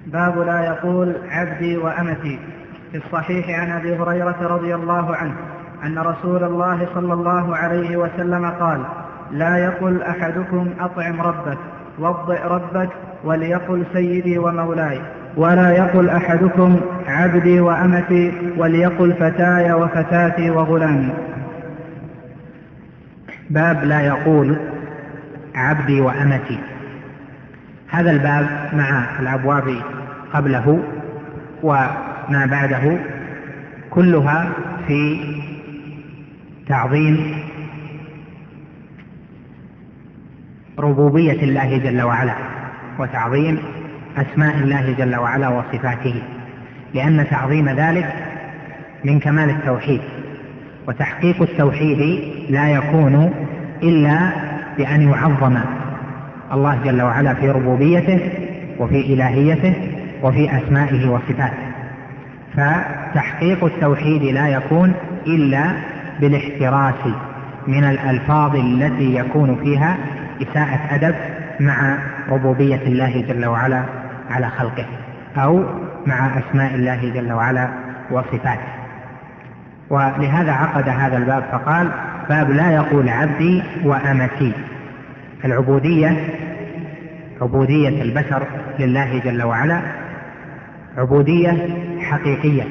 باب لا يقول عبدي وأمتي. في الصحيح عن أبي هريرة رضي الله عنه أن رسول الله صلى الله عليه وسلم قال: لا يقل أحدكم أطعم ربك وضئ ربك، وليقل سيدي ومولاي. ولا يقل أحدكم عبدي وأمتي، وليقل فتاي وفتاتي وغلامي. باب لا يقول عبدي وأمتي. هذا الباب مع الأبواب قبله وما بعده كلها في تعظيم ربوبية الله جل وعلا وتعظيم أسماء الله جل وعلا وصفاته، لأن تعظيم ذلك من كمال التوحيد، وتحقيق التوحيد لا يكون إلا بأن يعظم الله جل وعلا في ربوبيته وفي إلهيته وفي أسمائه وصفاته. فتحقيق التوحيد لا يكون إلا بالاحتراس من الألفاظ التي يكون فيها إساءة أدب مع ربوبية الله جل وعلا على خلقه، أو مع أسماء الله جل وعلا وصفاته. ولهذا عقد هذا الباب فقال: باب لا يقول عبدي وأمتي. العبودية، عبودية البشر لله جل وعلا، عبودية حقيقية.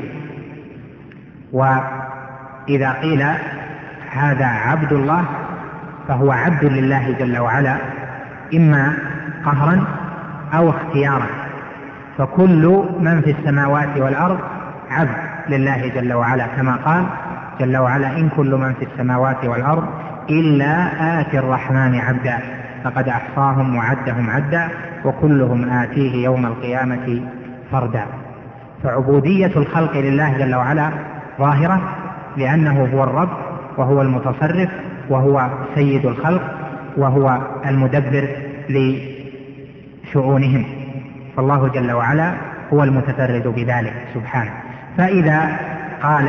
وإذا قيل هذا عبد الله فهو عبد لله جل وعلا إما قهرا أو اختيارا، فكل من في السماوات والأرض عبد لله جل وعلا، كما قال جل وعلا: إن كل من في السماوات والأرض إلا آتي الرحمن عبدا لقد أحصاهم وعدهم عدا وكلهم آتيه يوم القيامة فردا. فعبودية الخلق لله جل وعلا ظاهرة، لأنه هو الرب وهو المتصرف وهو سيد الخلق وهو المدبر لشؤونهم، فالله جل وعلا هو المتفرد بذلك سبحانه. فإذا قال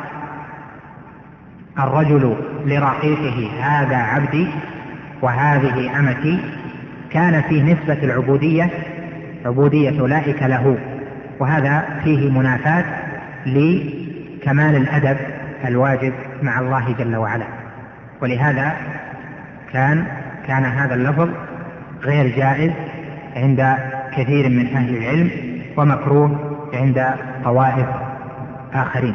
الرجل لرقيقه: هذا عبدي وهذه أمتي، كان فيه نسبة العبودية، عبودية أولئك له، وهذا فيه منافاة لكمال الأدب الواجب مع الله جل وعلا. ولهذا كان هذا اللفظ غير جائز عند كثير من أهل العلم، ومكروه عند طوائف آخرين.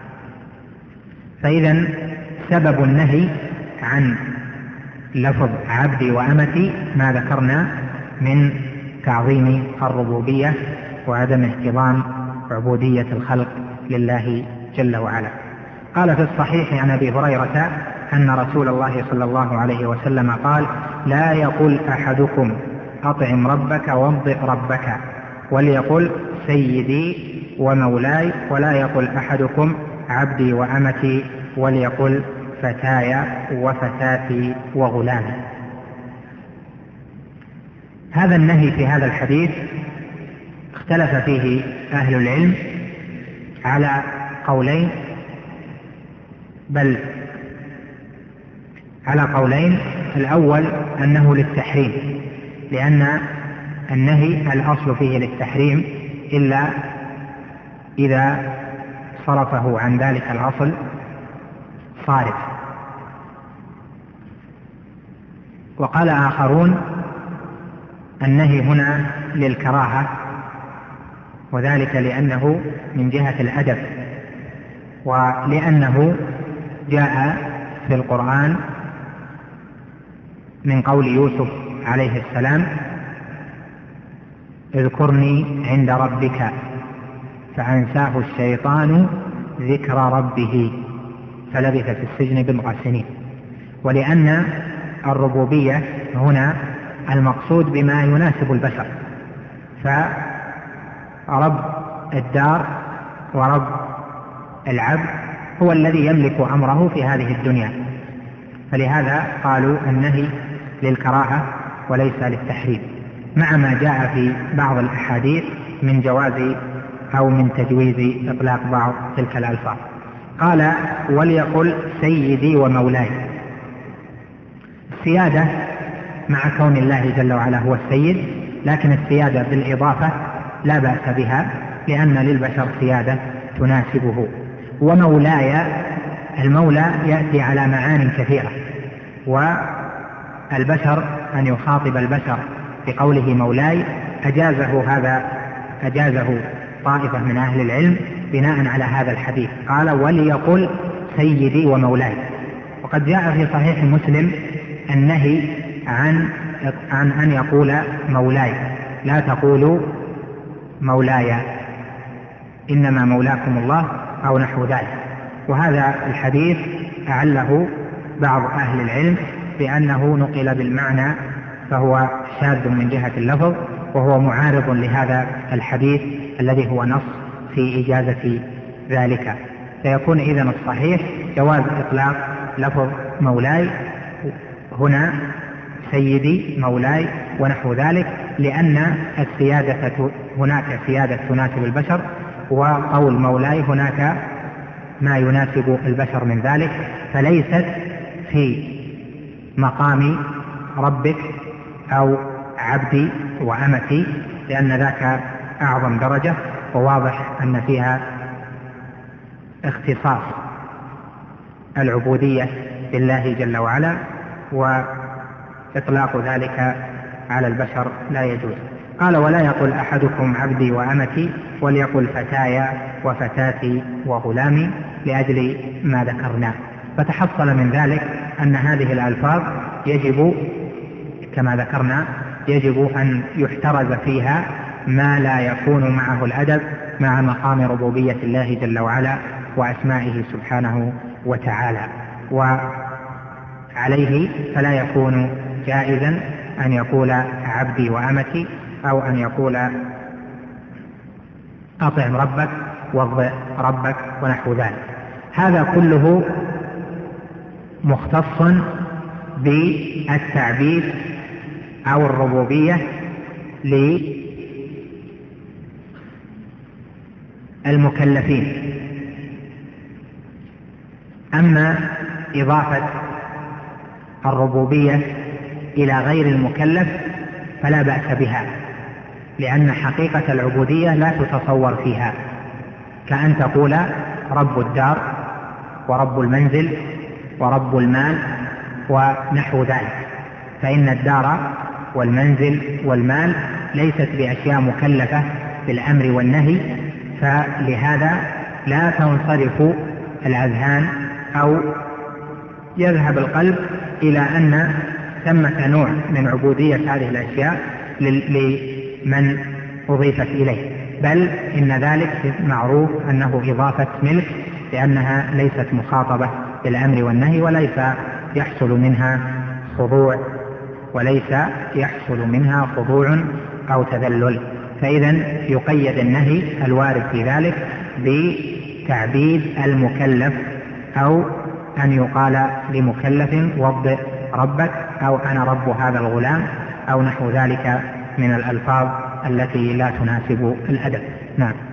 فإذا سبب النهي عن لفظ عبدي وأمتي ما ذكرنا من تعظيم الربوبية وعدم احترام عبودية الخلق لله جل وعلا. قال في الصحيح عن أبي هريرة أن رسول الله صلى الله عليه وسلم قال: لا يقل أحدكم أطعم ربك وضئ ربك، وليقل سيدي ومولاي، ولا يقل أحدكم عبدي وأمتي، وليقل فتاي وفتاتي وغلامي. هذا النهي في هذا الحديث اختلف فيه أهل العلم على قولين، بل على قولين. الأول أنه للتحريم، لأن النهي الأصل فيه للتحريم إلا إذا صرفه عن ذلك الأصل صارف. وقال آخرون النهي هنا للكراهة، وذلك لأنه من جهة الأدب، ولأنه جاء في القرآن من قول يوسف عليه السلام: اذكرني عند ربك فأنساه الشيطان ذكر ربه فلبث في السجن بضع سنين. ولأن الربوبية هنا المقصود بما يناسب البشر، فرب الدار ورب العبد هو الذي يملك أمره في هذه الدنيا، فلهذا قالوا النهي للكراهة وليس للتحريم، مع ما جاء في بعض الأحاديث من جواز أو من تجويز إطلاق بعض تلك الألفاظ. قال: وليقل سيدي ومولاي. السيادة مع كون الله جل وعلا هو السيد، لكن السيادة بالإضافة لا بأس بها، لأن للبشر سيادة تناسبه. ومولاي، المولى يأتي على معان كثيرة، والبشر أن يخاطب البشر بقوله مولاي أجازه طائفة من أهل العلم بناء على هذا الحديث، قال وليقل سيدي ومولاي. وقد جاء في صحيح مسلم النهي عن أن يقول مولاي، لا تقولوا مولاي إنما مولاكم الله أو نحو ذلك. وهذا الحديث أعله بعض أهل العلم بأنه نقل بالمعنى، فهو شاذ من جهة اللفظ، وهو معارض لهذا الحديث الذي هو نص في إجازة ذلك. فيكون إذن الصحيح جواز إطلاق لفظ مولاي هنا سيدي مولاي ونحو ذلك، لأن السيادة هناك سيادة تناسب البشر، وقول مولاي هناك ما يناسب البشر من ذلك، فليست في مقام ربك أو عبدي وأمتي، لأن ذاك أعظم درجة، وواضح أن فيها اختصاص العبودية لله جل وعلا، وإطلاق ذلك على البشر لا يجوز. قال ولا يقل أحدكم عبدي وأمتي، وليقل فتايا وفتاتي وغلامي، لأجل ما ذكرنا. فتحصل من ذلك أن هذه الألفاظ يجب كما ذكرنا يجب أن يحترز فيها ما لا يكون معه الأدب مع مقام ربوبية الله جل وعلا وأسمائه سبحانه وتعالى. وعليه فلا يكون جائزا أن يقول عبدي وأمتي، أو أن يقول أطعم ربك واضع ربك ونحو ذلك. هذا كله مختص بالتعبيد أو الربوبية للمكلفين. أما إضافة الربوبية إلى غير المكلف فلا بأس بها، لأن حقيقة العبودية لا تتصور فيها، كأن تقول رب الدار ورب المنزل ورب المال ونحو ذلك، فإن الدار والمنزل والمال ليست بأشياء مكلفة بالأمر والنهي، فلهذا لا تنصرف الأذهان أو يذهب القلب إلى أن ثمة نوع من عبودية هذه الأشياء لمن أضيفت إليه، بل إن ذلك معروف أنه إضافة ملك، لأنها ليست مخاطبة بالأمر والنهي، وليس يحصل منها خضوع أو تذلل. فإذا يقيد النهي الوارد في ذلك بتعبيد المكلف، أو أن يقال لمكلف وضع ربك، أو أنا رب هذا الغلام، أو نحو ذلك من الألفاظ التي لا تناسب الأدب. نعم.